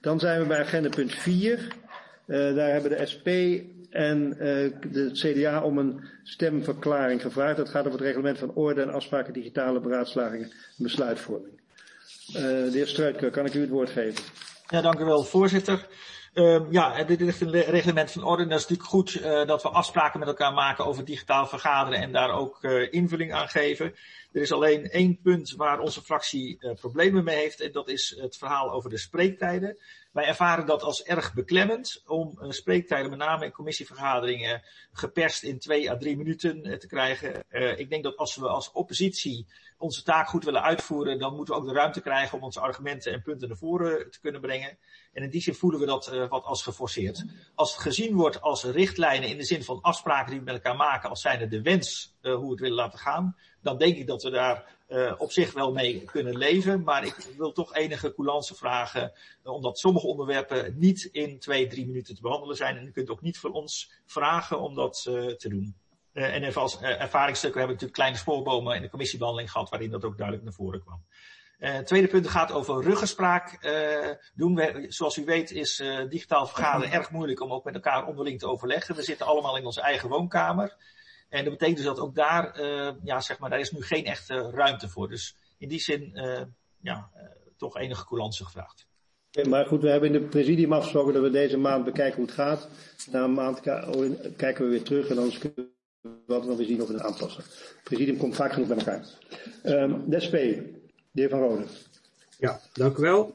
Dan zijn we bij agenda punt 4. Daar hebben de SP en de CDA om een stemverklaring gevraagd. Dat gaat over het reglement van orde en afspraken digitale beraadslagingen en besluitvorming. De heer Struijtke, kan ik u het woord geven? Ja, dank u wel, voorzitter. Dit is een reglement van orde. Dat is natuurlijk goed dat we afspraken met elkaar maken over digitaal vergaderen en daar ook invulling aan geven. Er is alleen één punt waar onze fractie problemen mee heeft en dat is het verhaal over de spreektijden. Wij ervaren dat als erg beklemmend om spreektijden, met name in commissievergaderingen, geperst in 2 à 3 minuten te krijgen. Ik denk dat als we als oppositie onze taak goed willen uitvoeren, dan moeten we ook de ruimte krijgen om onze argumenten en punten naar voren te kunnen brengen. En in die zin voelen we dat wat als geforceerd. Als het gezien wordt als richtlijnen in de zin van afspraken die we met elkaar maken, als zijnde de wens hoe we het willen laten gaan, dan denk ik dat we daar op zich wel mee kunnen leven. Maar ik wil toch enige coulance vragen, omdat sommige onderwerpen niet in 2, 3 minuten te behandelen zijn. En u kunt ook niet van ons vragen om dat te doen. En even als ervaringsstukken hebben we natuurlijk kleine spoorbomen in de commissiebehandeling gehad, waarin dat ook duidelijk naar voren kwam. Het tweede punt gaat over ruggespraak doen. Zoals u weet is digitaal vergaderen erg moeilijk om ook met elkaar onderling te overleggen. We zitten allemaal in onze eigen woonkamer. En dat betekent dus dat ook daar, daar is nu geen echte ruimte voor. Dus in die zin, toch enige coulance gevraagd. Maar goed, we hebben in het presidium afgesproken dat we deze maand bekijken hoe het gaat. Na een maand kijken we weer terug en dan kunnen we nog weer zien of we het aanpassen. Het presidium komt vaak genoeg bij elkaar. De SP, de heer Van Rode. Ja, dank u wel.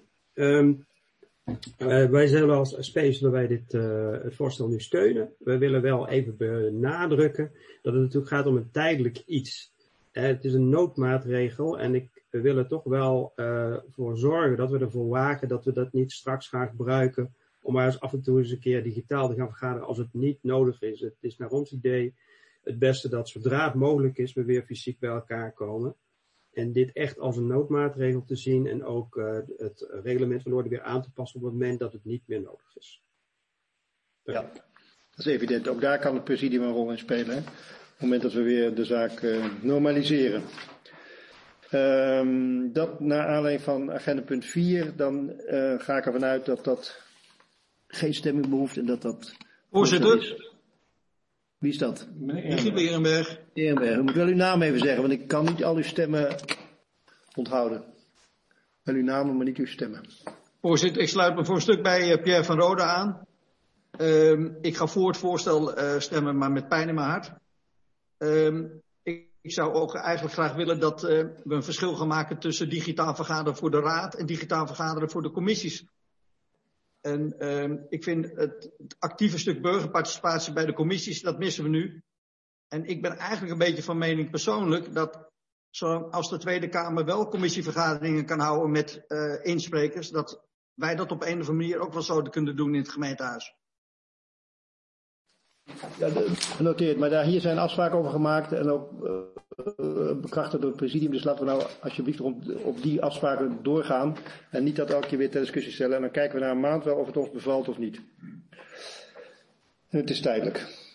Wij zullen als SP het voorstel nu steunen. We willen wel even benadrukken dat het natuurlijk gaat om een tijdelijk iets. Het is een noodmaatregel en we willen toch wel voor zorgen dat we ervoor waken dat we dat niet straks gaan gebruiken om maar eens af en toe eens een keer digitaal te gaan vergaderen als het niet nodig is. Het is naar ons idee het beste dat zodra het mogelijk is we weer fysiek bij elkaar komen. En dit echt als een noodmaatregel te zien en ook het reglement van orde weer aan te passen op het moment dat het niet meer nodig is. Ja, dat is evident. Ook daar kan het presidium een rol in spelen. Hè? Op het moment dat we weer de zaak normaliseren. Dat naar aanleiding van agenda punt 4, dan ga ik ervan uit dat dat geen stemming behoeft en dat Voorzitter. Is. Wie is dat? Michiel Ehrenberg. Ehrenberg, u moet wel uw naam even zeggen, want ik kan niet al uw stemmen onthouden. Wel uw namen, maar niet uw stemmen. Voorzitter, ik sluit me voor een stuk bij Pierre van Rode aan. Ik ga voor het voorstel stemmen, maar met pijn in mijn hart. Ik zou ook eigenlijk graag willen dat we een verschil gaan maken tussen digitaal vergaderen voor de raad en digitaal vergaderen voor de commissies. En ik vind het actieve stuk burgerparticipatie bij de commissies, dat missen we nu. En ik ben eigenlijk een beetje van mening persoonlijk dat als de Tweede Kamer wel commissievergaderingen kan houden met insprekers, dat wij dat op een of andere manier ook wel zouden kunnen doen in het gemeentehuis. Ja, genoteerd, maar hier zijn afspraken over gemaakt en ook bekrachtigd door het presidium. Dus laten we nou alsjeblieft op die afspraken doorgaan en niet dat elke keer weer ter discussie stellen. En dan kijken we na een maand wel of het ons bevalt of niet. En het is tijdelijk.